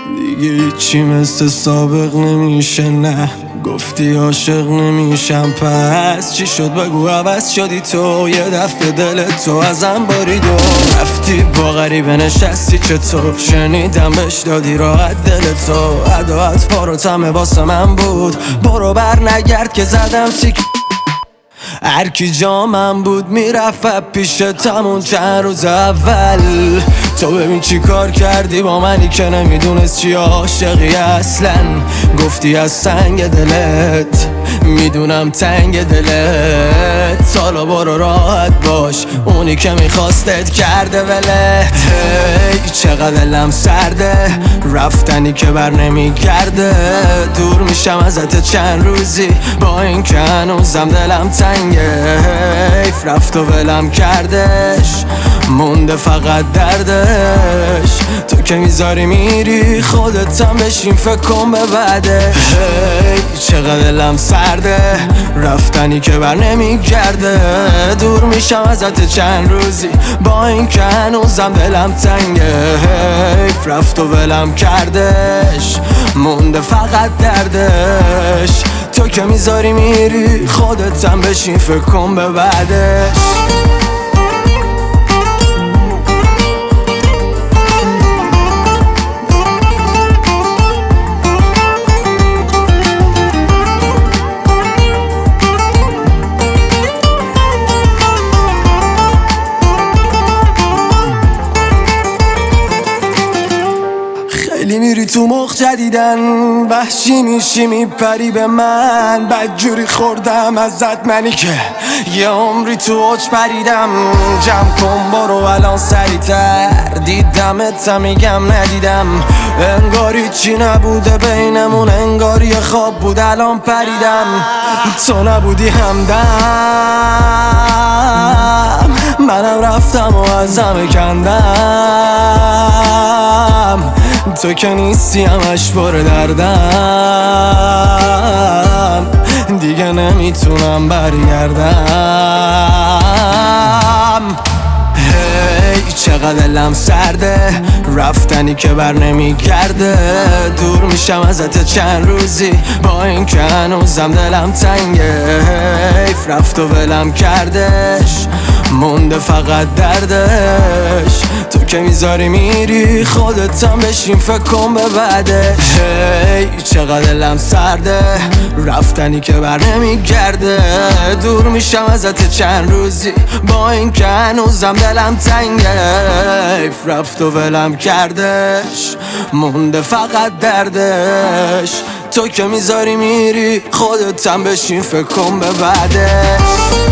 دیگه هیچی مثل سابق نمیشه، نه گفتی عاشق نمیشم، پس چی شد بگو عوض شدی تو؟ یه دفعه دل تو ازم برید و رفتی با غریبه نشستی، چطور شنیدم بهش دادی راحت دل تو؟ عداعت فاروتمه واسه من بود، برو بر نگرد که زدم سیک. هرکی جامم بود میرفت پیش تمون چند روز اول. تو ببین چی کار کردی با منی که نمیدونست چی عاشقی اصلا. گفتی از سنگ دلت میدونم تنگ دلت، حالا برو راحت باش، اونی که میخواستت کرده ولت. هی چقدر دلم سرده، رفتنی که بر نمیگرده، دور میشم ازت چند روزی با این که هنوزم دلم تنگه. حیف رفت و ولم کردش، مونده فقط دردش. تو که میذاری میری خودتم بشین فکر کن به بعدش. هی چقدر دلم سرده، رفتنی که بر نمیگرده، دور میشم ازت چند روزی با این که هنوزم دلم تنگه. حیف رفت و ولم کردش، مونده فقط دردش. تو که میذاری میری خودتم بشین فکر کن به بعدش. خیلی میری تو مخ جدیدن، وحشی میشی میپری به من، بدجوری خوردم ازت منی که یه عمری تو اوج پریدم. جمع کن برو الان سریعتر، دیدمت میگم ندیدم، انگاری چی نبوده بینمون، انگاری یه خواب بود الان پریدم. تو نبودی همدم، منم رفتم و ازم کندم. تو که نیستی همش پر دردم، دیگه نمیتونم برگردم. هی چقدر دلم سرده، رفتنی که بر نمیگرده، دور میشم ازت چند روزی با این که هنوزم دلم تنگه. حیف رفت و ولم کردش، مونده فقط دردش. تو که میذاری میری خودتم بشین فکر کن به بعدش. هی چقدر دلم سرده، رفتنی که بر نمیگرده، دور میشم ازت چند روزی با این که هنوزم دلم تنگه. حیف رفت و ولم کردش، مونده فقط دردش. تو که میذاری میری خودتم بشین فکر کن به بعدش.